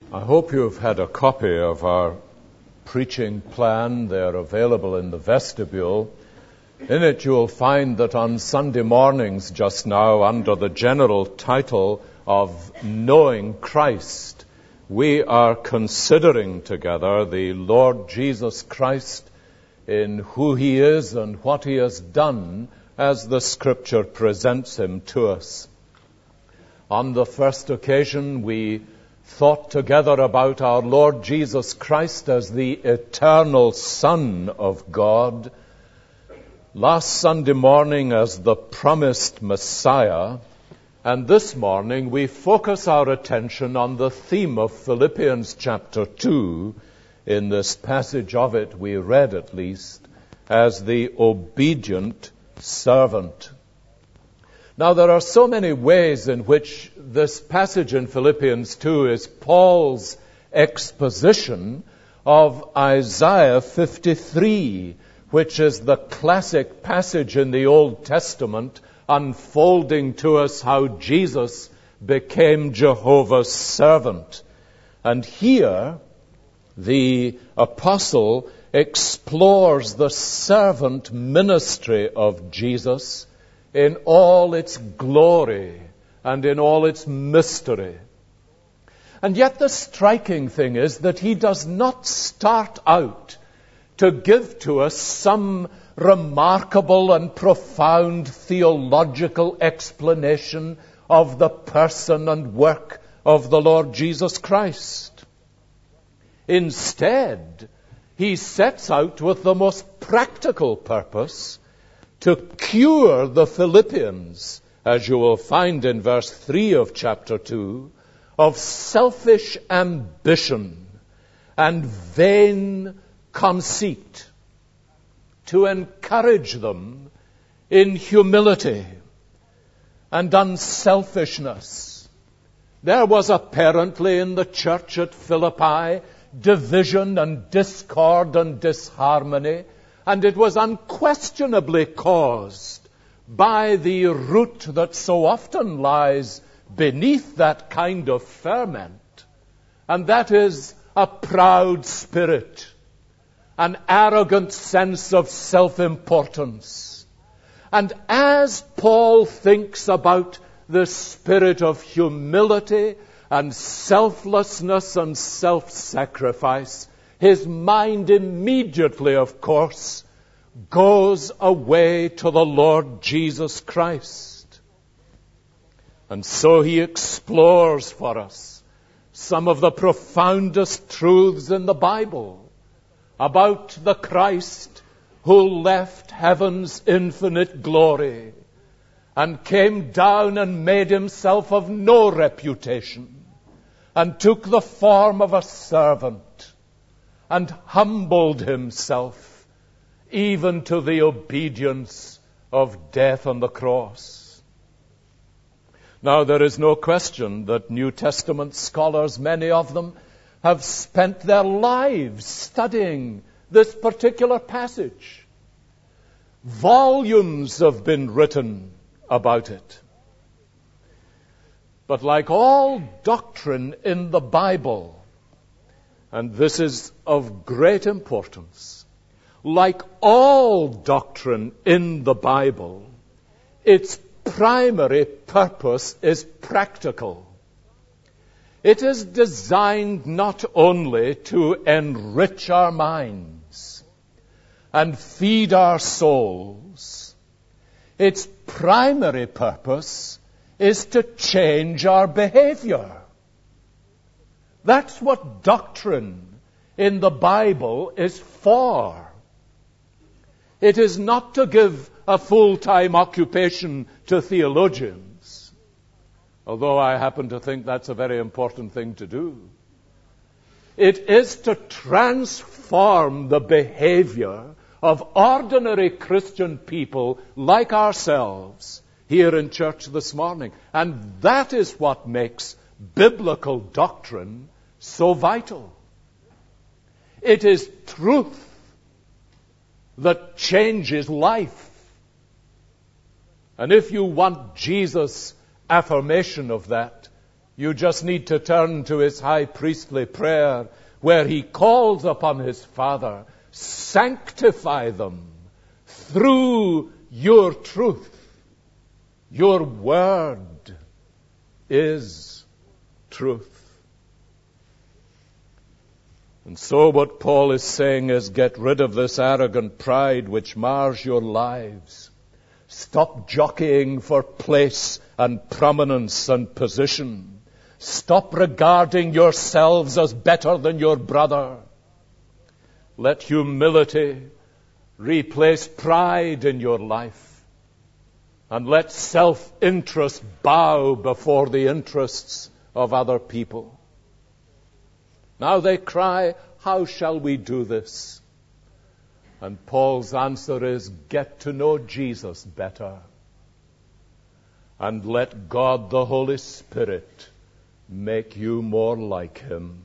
I hope you've had a copy of our preaching plan. They're available in the vestibule. In it you'll find that on Sunday mornings just now, under the general title of Knowing Christ, we are considering together the Lord Jesus Christ in who He is and what He has done as the Scripture presents Him to us. On the first occasion, we thought together about our Lord Jesus Christ as the eternal Son of God. Last Sunday morning as the promised Messiah. And this morning we focus our attention on the theme of Philippians chapter 2. In this passage of it, we read at least, as the obedient servant. Now, there are so many ways in which this passage in Philippians 2 is Paul's exposition of Isaiah 53, which is the classic passage in the Old Testament unfolding to us how Jesus became Jehovah's servant. And here, the apostle explores the servant ministry of Jesus in all its glory and in all its mystery. And yet the striking thing is that he does not start out to give to us some remarkable and profound theological explanation of the person and work of the Lord Jesus Christ. Instead, he sets out with the most practical purpose to cure the Philippians, as you will find in verse 3 of chapter 2, of selfish ambition and vain conceit, to encourage them in humility and unselfishness. There was apparently in the church at Philippi division and discord and disharmony, and it was unquestionably caused by the root that so often lies beneath that kind of ferment, and that is a proud spirit, an arrogant sense of self-importance. And as Paul thinks about the spirit of humility and selflessness and self-sacrifice, his mind immediately, of course, goes away to the Lord Jesus Christ. And so he explores for us some of the profoundest truths in the Bible about the Christ who left heaven's infinite glory and came down and made himself of no reputation and took the form of a servant and humbled himself even to the obedience of death on the cross. Now, there is no question that New Testament scholars, many of them, have spent their lives studying this particular passage. Volumes have been written about it. But like all doctrine in the Bible, and this is of great importance, like all doctrine in the Bible, its primary purpose is practical. It is designed not only to enrich our minds and feed our souls. Its primary purpose is to change our behavior. That's what doctrine in the Bible is for. It is not to give a full-time occupation to theologians, although I happen to think that's a very important thing to do. It is to transform the behavior of ordinary Christian people like ourselves here in church this morning. And that is what makes biblical doctrine so vital. It is truth that changes life. And if you want Jesus' affirmation of that, You just need to turn to his high priestly prayer where he calls upon his Father, sanctify them through your truth. Your word is truth. And so what Paul is saying is, get rid of this arrogant pride which mars your lives. Stop jockeying for place and prominence and position. Stop regarding yourselves as better than your brother. Let humility replace pride in your life. And let self-interest bow before the interests of other people. Now they cry, how shall we do this? And Paul's answer is, get to know Jesus better. And let God the Holy Spirit make you more like him.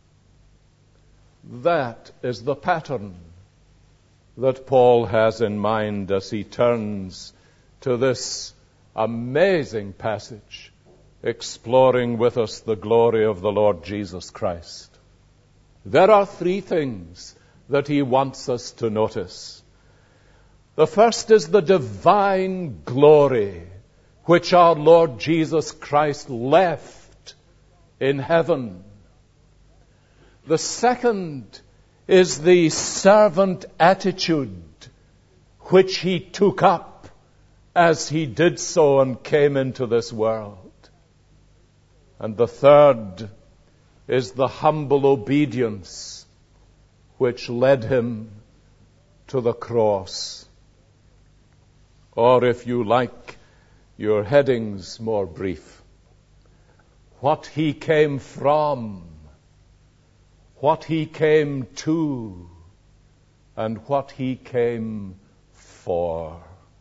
That is the pattern that Paul has in mind as he turns to this amazing passage, exploring with us the glory of the Lord Jesus Christ. There are three things that he wants us to notice. The first is the divine glory which our Lord Jesus Christ left in heaven. The second is the servant attitude which he took up as he did so and came into this world. And the third is the humble obedience which led him to the cross. Or if you like your headings more brief, what he came from, what he came to, and what he came for.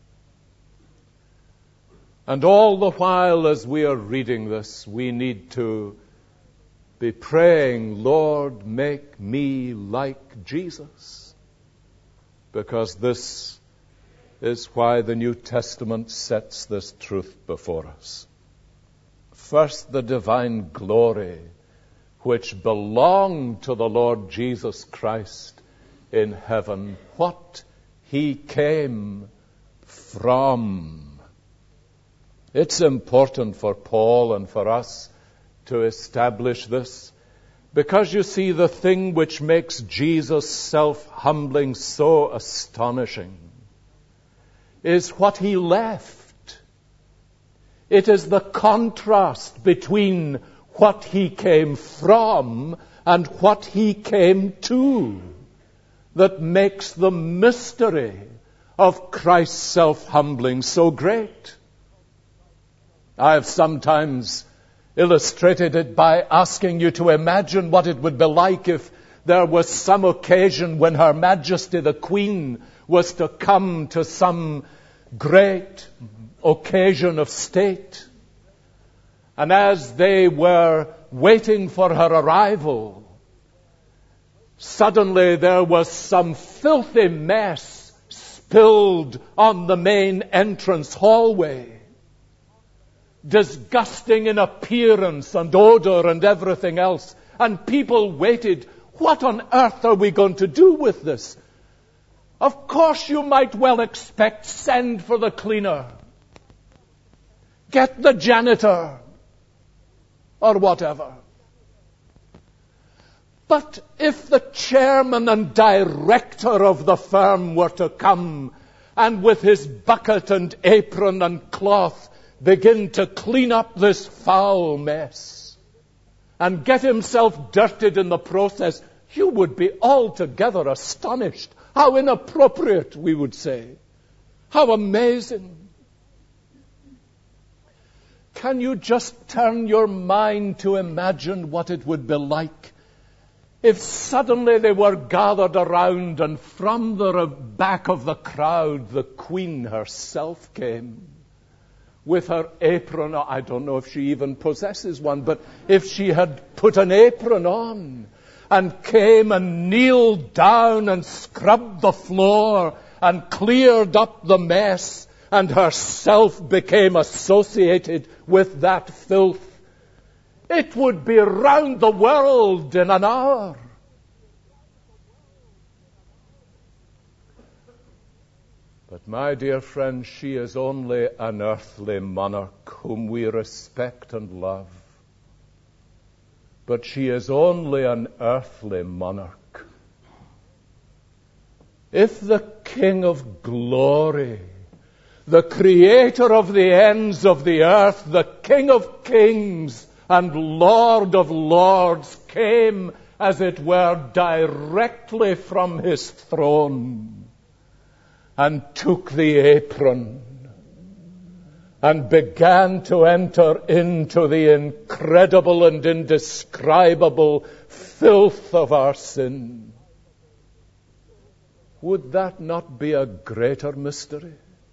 And all the while as we are reading this, we need to be praying, Lord, make me like Jesus. Because this is why the New Testament sets this truth before us. First, the divine glory which belonged to the Lord Jesus Christ in heaven. What he came from. It's important for Paul and for us to establish this, because you see, the thing which makes Jesus' self-humbling so astonishing is what he left. It is the contrast between what he came from and what he came to that makes the mystery of Christ's self-humbling so great. I have sometimes illustrated it by asking you to imagine what it would be like if there was some occasion when Her Majesty the Queen was to come to some great occasion of state. And as they were waiting for her arrival, suddenly there was some filthy mess spilled on the main entrance hallway. Disgusting in appearance and odor and everything else. And people waited. What on earth are we going to do with this? Of course you might well expect, send for the cleaner. Get the janitor. Or whatever. But if the chairman and director of the firm were to come and with his bucket and apron and cloth begin to clean up this foul mess and get himself dirtied in the process, you would be altogether astonished. How inappropriate, we would say. How amazing. Can you just turn your mind to imagine what it would be like if suddenly they were gathered around and from the back of the crowd the Queen herself came with her apron? I don't know if she even possesses one, but if she had put an apron on and came and kneeled down and scrubbed the floor and cleared up the mess and herself became associated with that filth, It would be round the world in an hour. But my dear friend, she is only an earthly monarch whom we respect and love. But she is only an earthly monarch. If the King of glory, the creator of the ends of the earth, the King of kings and Lord of lords, came, as it were, directly from his throne, and took the apron and began to enter into the incredible and indescribable filth of our sin, would that not be a greater mystery?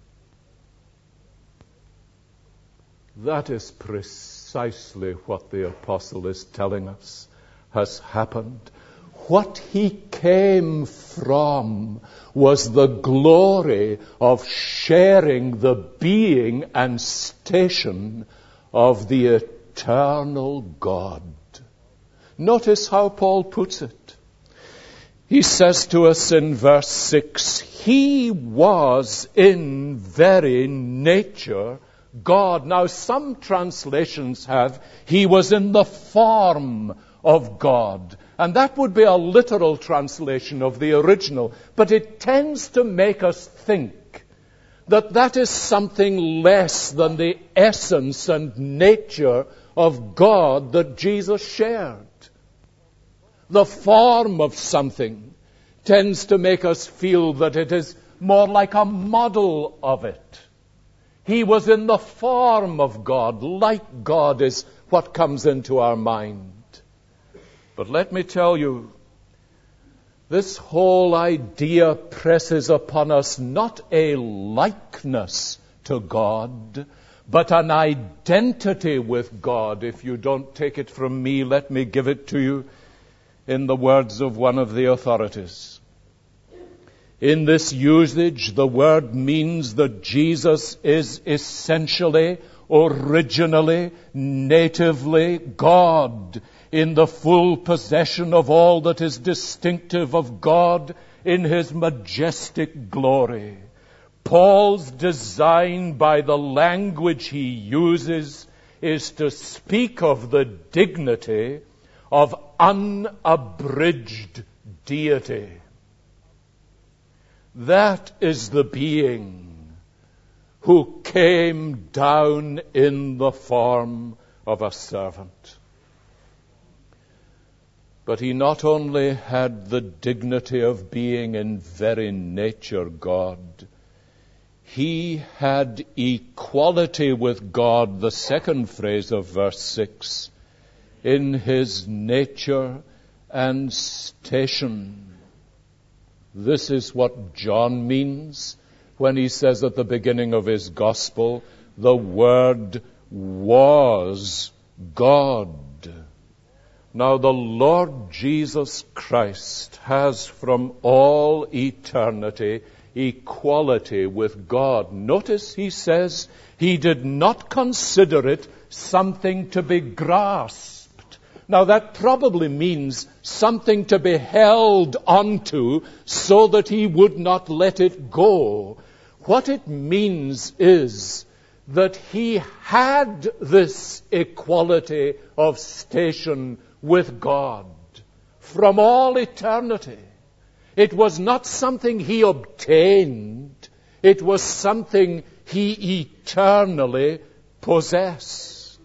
That is precisely what the apostle is telling us has happened. What he came from was the glory of sharing the being and station of the eternal God. Notice how Paul puts it. He says to us in verse 6, he was in very nature God. Now, some translations have, he was in the form of God. And that would be a literal translation of the original. But it tends to make us think that that is something less than the essence and nature of God that Jesus shared. The form of something tends to make us feel that it is more like a model of it. He was in the form of God, like God is what comes into our mind. But let me tell you, this whole idea presses upon us not a likeness to God, but an identity with God. If you don't take it from me, let me give it to you in the words of one of the authorities. In this usage, the word means that Jesus is essentially, originally, natively God, in the full possession of all that is distinctive of God in his majestic glory. Paul's design by the language he uses is to speak of the dignity of unabridged deity. That is the being who came down in the form of a servant. But he not only had the dignity of being in very nature God, he had equality with God, the second phrase of verse 6, in his nature and station. This is what John means when he says at the beginning of his gospel, the Word was God. Now the Lord Jesus Christ has from all eternity equality with God. Notice he says he did not consider it something to be grasped. Now that probably means something to be held onto so that he would not let it go. What it means is that he had this equality of station with God from all eternity. It was not something he obtained. It was something he eternally possessed.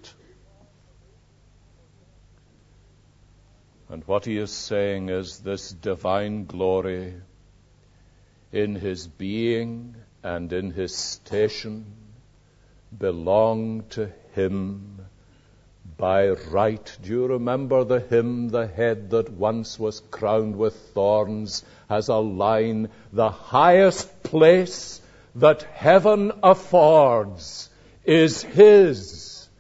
And what he is saying is this divine glory in his being and in his station belonged to him by right. Do you remember the hymn, "The head that once was crowned with thorns," has a line, "The highest place that heaven affords is his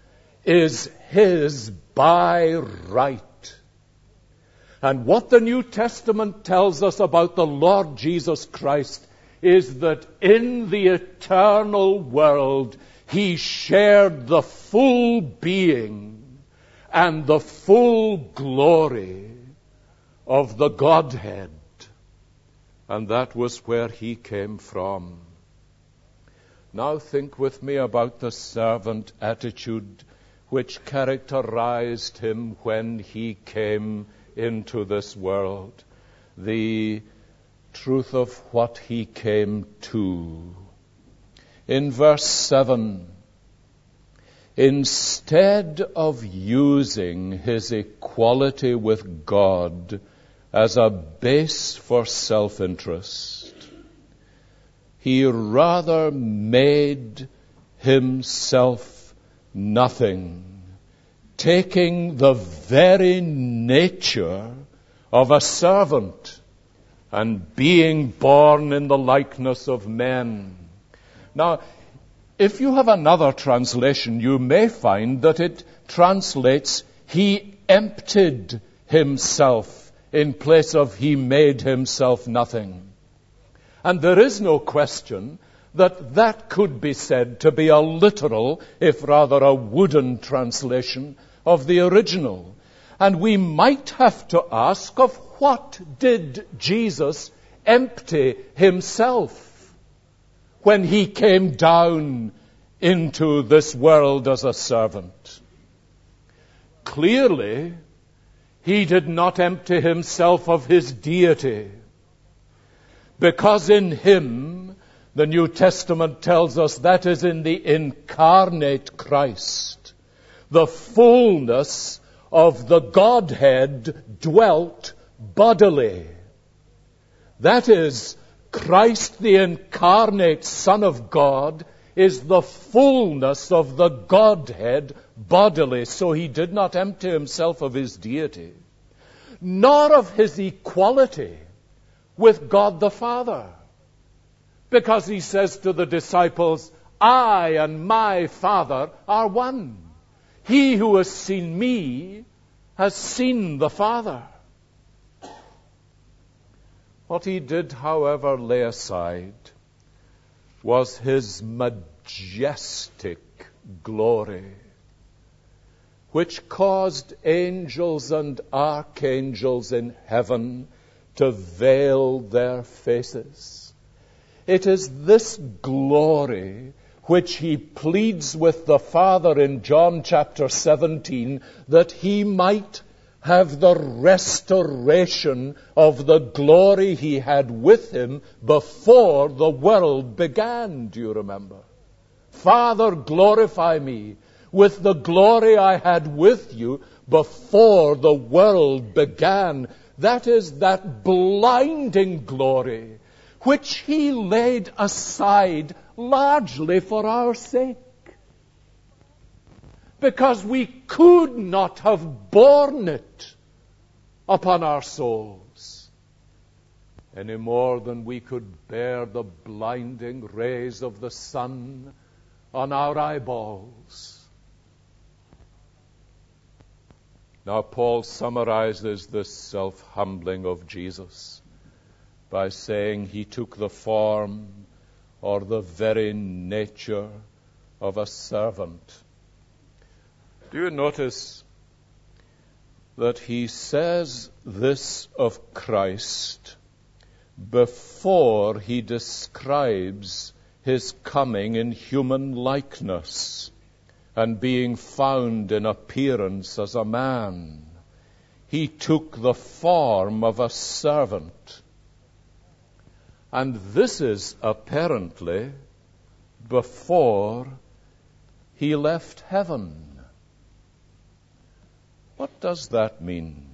by right." And what the New Testament tells us about the Lord Jesus Christ is that in the eternal world he shared the full being and the full glory of the Godhead. And that was where he came from. Now think with me about the servant attitude which characterized him when he came into this world. The truth of what he came to. In verse 7, instead of using his equality with God as a base for self-interest, he rather made himself nothing, taking the very nature of a servant and being born in the likeness of men. Now, if you have another translation, you may find that it translates, he emptied himself in place of he made himself nothing. And there is no question that that could be said to be a literal, if rather a wooden translation of the original. And we might have to ask, of what did Jesus empty himself when he came down into this world as a servant? Clearly, he did not empty himself of his deity, because in him, the New Testament tells us, that is in the incarnate Christ, the fullness of the Godhead dwelt bodily. That is, Christ, the incarnate Son of God, is the fullness of the Godhead bodily. So he did not empty himself of his deity, nor of his equality with God the Father. Because he says to the disciples, I and my Father are one. He who has seen me has seen the Father. What he did, however, lay aside was his majestic glory, which caused angels and archangels in heaven to veil their faces. It is this glory which he pleads with the Father in John chapter 17, that he might have the restoration of the glory he had with him before the world began. Do you remember? Father, glorify me with the glory I had with you before the world began. That is that blinding glory which he laid aside largely for our sake, because we could not have borne it upon our souls any more than we could bear the blinding rays of the sun on our eyeballs. Now, Paul summarizes this self-humbling of Jesus by saying he took the form or the very nature of a servant. Do you notice that he says this of Christ before he describes his coming in human likeness and being found in appearance as a man? He took the form of a servant. And this is apparently before he left heaven. What does that mean?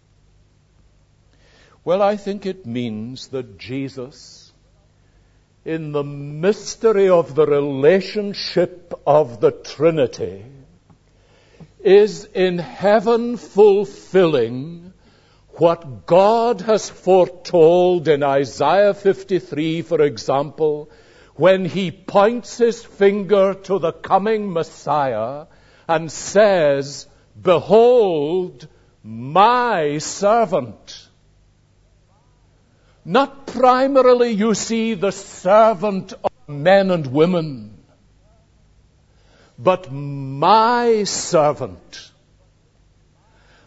Well, I think it means that Jesus, in the mystery of the relationship of the Trinity, is in heaven fulfilling what God has foretold in Isaiah 53, for example, when he points his finger to the coming Messiah and says, behold, my servant. Not primarily, you see, the servant of men and women, but my servant.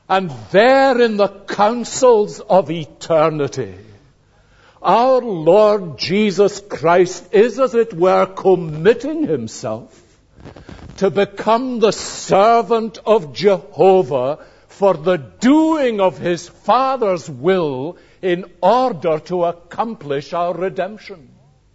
And there in the councils of eternity, our Lord Jesus Christ is, as it were, committing himself to become the servant of Jehovah for the doing of his Father's will in order to accomplish our redemption.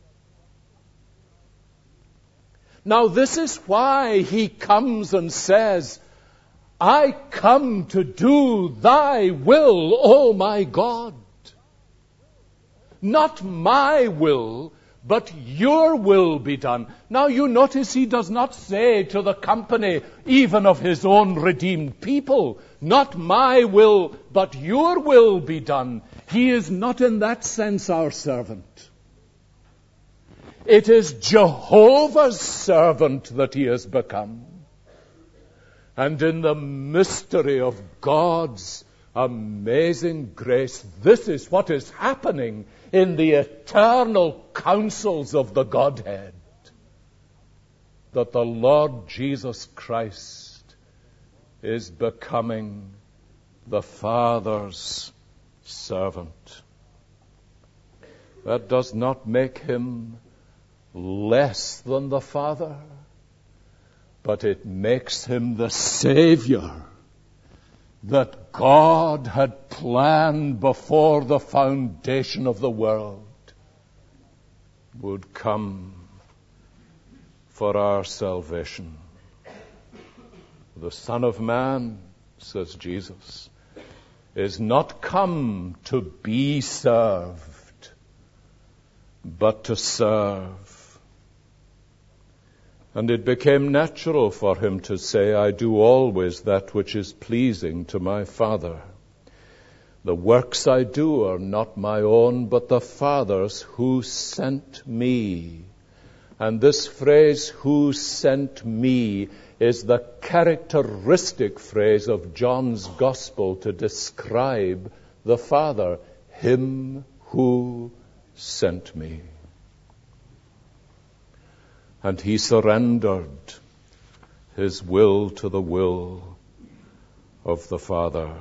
Now, this is why he comes and says, I come to do thy will, O my God. Not my will, but your will be done. Now you notice he does not say to the company, even of his own redeemed people, not my will, but your will be done. He is not in that sense our servant. It is Jehovah's servant that he has become. And in the mystery of God's amazing grace, this is what is happening in the eternal counsels of the Godhead. That the Lord Jesus Christ is becoming the Father's servant. That does not make him less than the Father, but it makes him the Savior that God had planned before the foundation of the world would come for our salvation. The Son of Man, says Jesus, is not come to be served, but to serve. And it became natural for him to say, I do always that which is pleasing to my Father. The works I do are not my own, but the Father's who sent me. And this phrase, who sent me, is the characteristic phrase of John's Gospel to describe the Father, him who sent me. And he surrendered his will to the will of the Father.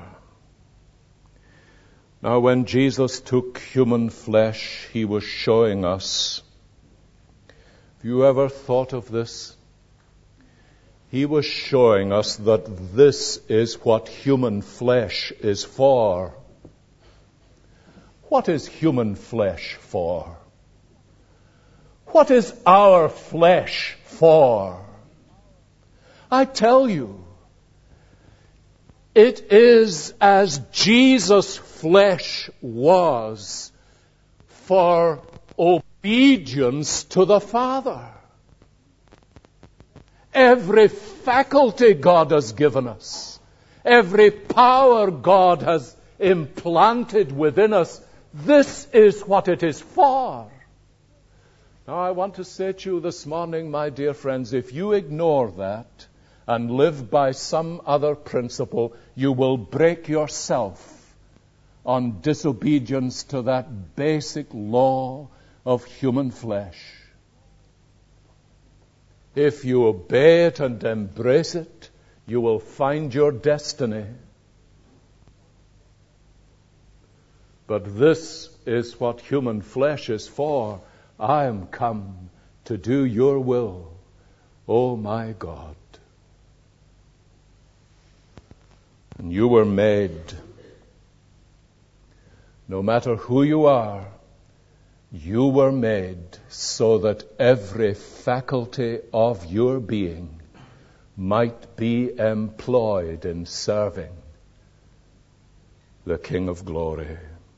Now, when Jesus took human flesh, he was showing us. Have you ever thought of this? He was showing us that this is what human flesh is for. What is human flesh for? What is our flesh for? I tell you, it is as Jesus' flesh was for obedience to the Father. Every faculty God has given us, every power God has implanted within us, this is what it is for. Now, I want to say to you this morning, my dear friends, if you ignore that and live by some other principle, you will break yourself on disobedience to that basic law of human flesh. If you obey it and embrace it, you will find your destiny. But this is what human flesh is for. I am come to do your will, O my God. And you were made, no matter who you are, you were made so that every faculty of your being might be employed in serving the King of Glory.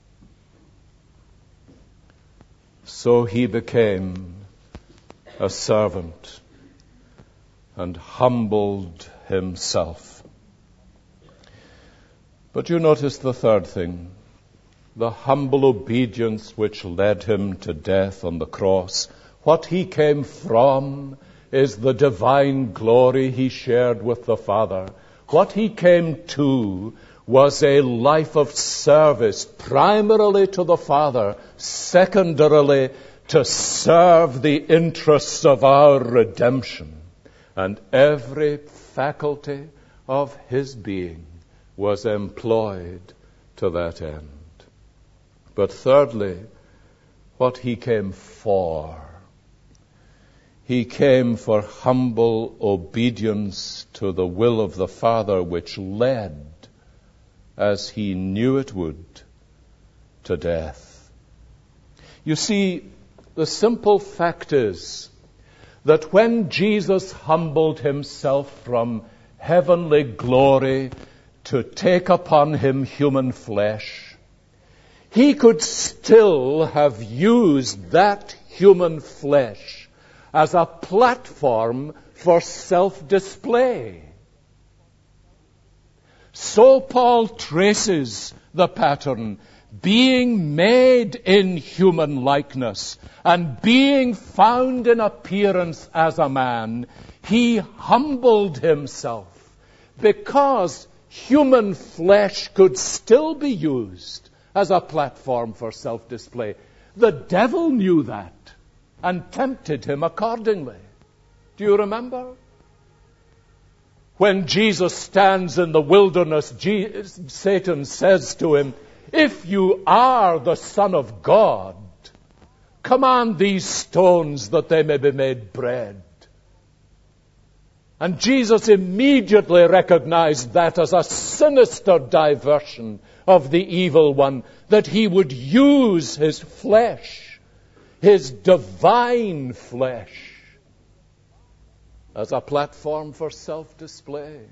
So he became a servant and humbled himself. But you notice the third thing, the humble obedience which led him to death on the cross. What he came from is the divine glory he shared with the Father. What he came to was a life of service, primarily to the Father, secondarily to serve the interests of our redemption. And every faculty of his being was employed to that end. But thirdly, what he came for. He came for humble obedience to the will of the Father, which led, as he knew it would, to death. You see, the simple fact is that when Jesus humbled himself from heavenly glory to take upon him human flesh, he could still have used that human flesh as a platform for self-display. So Paul traces the pattern, being made in human likeness and being found in appearance as a man, he humbled himself because human flesh could still be used as a platform for self-display. The devil knew that and tempted him accordingly. Do you remember? When Jesus stands in the wilderness, Satan says to him, "If you are the Son of God, command these stones that they may be made bread." And Jesus immediately recognized that as a sinister diversion of the evil one, that he would use his flesh, his divine flesh, as a platform for self-display.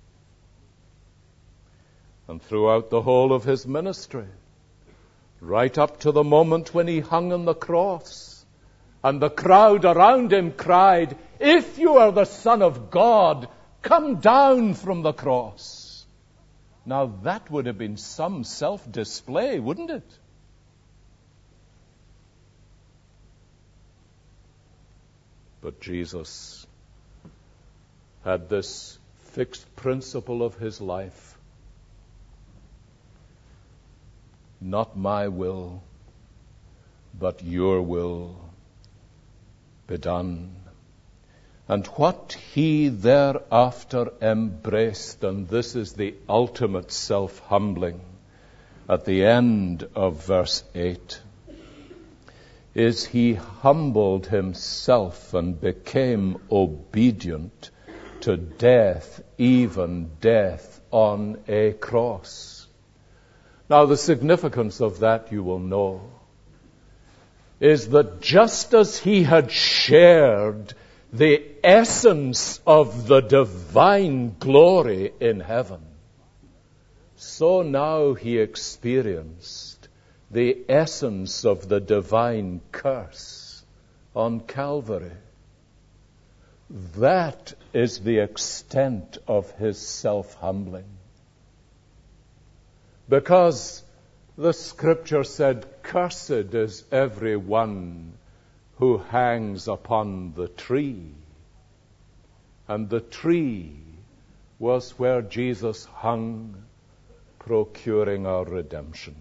And throughout the whole of his ministry, right up to the moment when he hung on the cross, and the crowd around him cried, "If you are the Son of God, come down from the cross." Now that would have been some self-display, wouldn't it? But Jesus had this fixed principle of his life. Not my will, but your will be done. And what he thereafter embraced, and this is the ultimate self-humbling, at the end of verse 8, is he humbled himself and became obedient to death, even death on a cross. Now, the significance of that, you will know, is that just as he had shared the essence of the divine glory in heaven, so now he experienced the essence of the divine curse on Calvary. That is the extent of his self-humbling. Because the Scripture said, "Cursed is every one who hangs upon the tree." And the tree was where Jesus hung, procuring our redemption.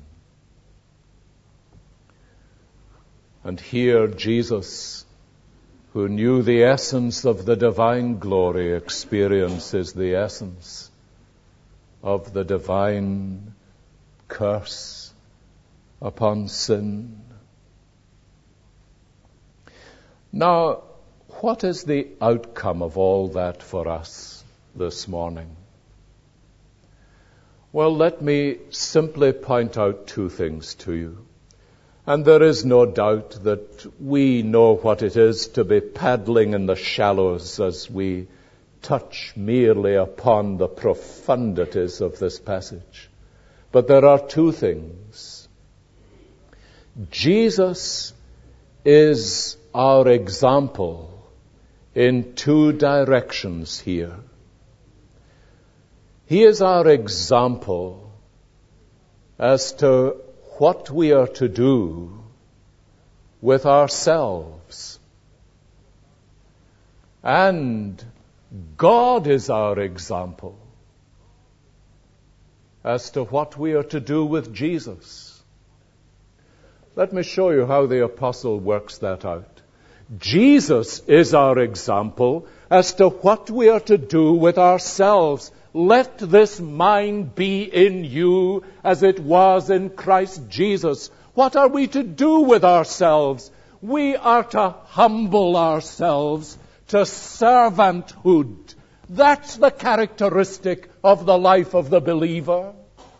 And here Jesus, who knew the essence of the divine glory, experiences the essence of the divine curse upon sin. Now, what is the outcome of all that for us this morning? Well, let me simply point out two things to you. And there is no doubt that we know what it is to be paddling in the shallows as we touch merely upon the profundities of this passage. But there are two things. Jesus is our example in two directions here. He is our example as to what we are to do with ourselves. And God is our example as to what we are to do with Jesus. Let me show you how the apostle works that out. Jesus is our example as to what we are to do with ourselves. let this mind be in you as it was in Christ Jesus. What are we to do with ourselves? We are to humble ourselves to servanthood. That's the characteristic of the life of the believer.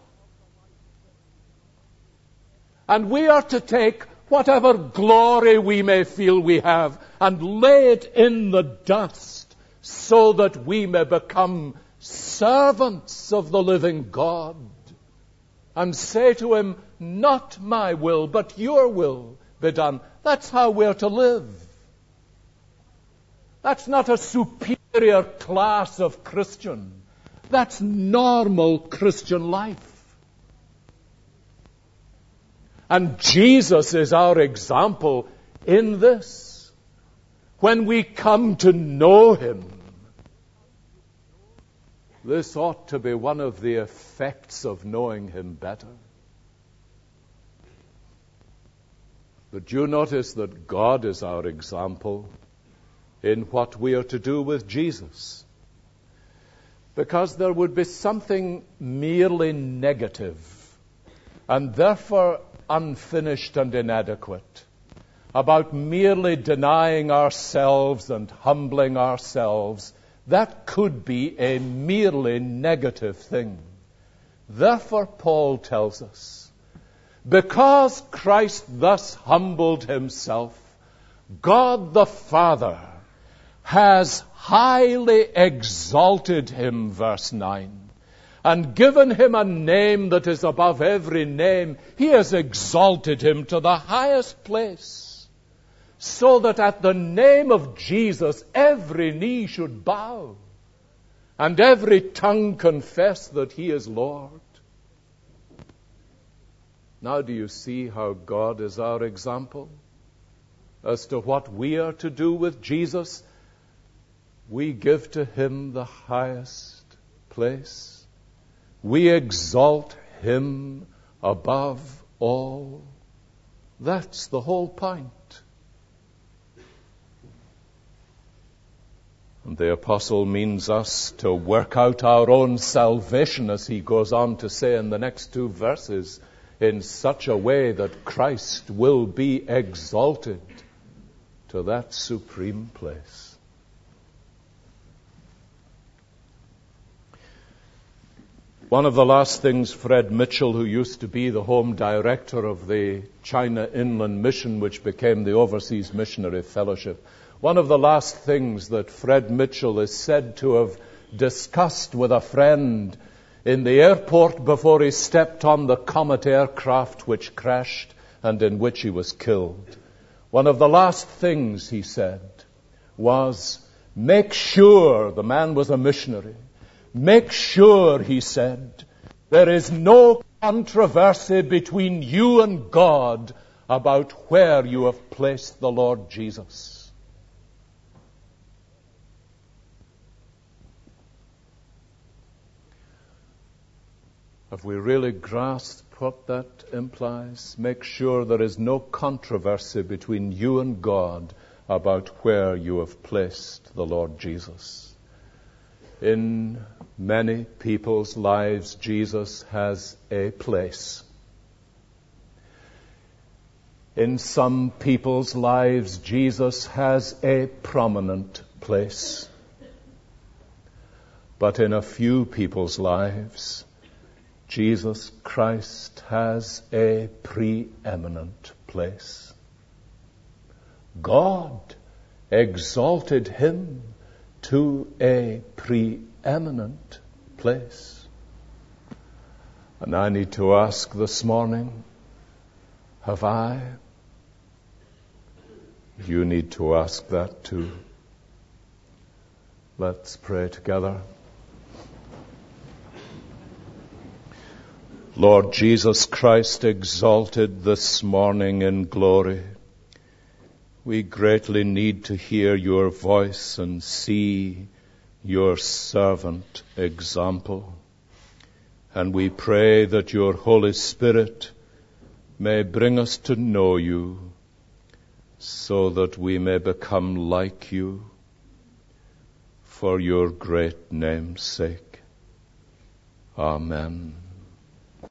And we are to take whatever glory we may feel we have and lay it in the dust so that we may become servants of the living God and say to him, not my will, but your will be done. That's how we're to live. That's not a superior class of Christian. That's normal Christian life. And Jesus is our example in this. When we come to know him, this ought to be one of the effects of knowing him better. But you notice that God is our example in what we are to do with Jesus. Because there would be something merely negative and therefore unfinished and inadequate about merely denying ourselves and humbling ourselves. That could be a merely negative thing. Therefore, Paul tells us, because Christ thus humbled himself, God the Father has highly exalted him, verse 9, and given him a name that is above every name. He has exalted him to the highest place, so that at the name of Jesus every knee should bow, and every tongue confess that he is Lord. Now do you see how God is our example? As to what we are to do with Jesus, we give to him the highest place. We exalt him above all. That's the whole point. And the apostle means us to work out our own salvation, as he goes on to say in the next two verses, in such a way that Christ will be exalted to that supreme place. One of the last things Fred Mitchell, who used to be the home director of the China Inland Mission, which became the Overseas Missionary Fellowship, one of the last things that Fred Mitchell is said to have discussed with a friend in the airport before he stepped on the Comet aircraft which crashed and in which he was killed. One of the last things he said was, make sure, the man was a missionary, make sure, he said, there is no controversy between you and God about where you have placed the Lord Jesus. Have we really grasped what that implies? Make sure there is no controversy between you and God about where you have placed the Lord Jesus. In many people's lives, Jesus has a place. In some people's lives, Jesus has a prominent place. But in a few people's lives, Jesus Christ has a preeminent place. God exalted him to a preeminent place. And I need to ask this morning, have I? You need to ask that too. Let's pray together. Lord Jesus Christ, exalted this morning in glory, we greatly need to hear your voice and see your servant example. And we pray that your Holy Spirit may bring us to know you so that we may become like you for your great name's sake. Amen.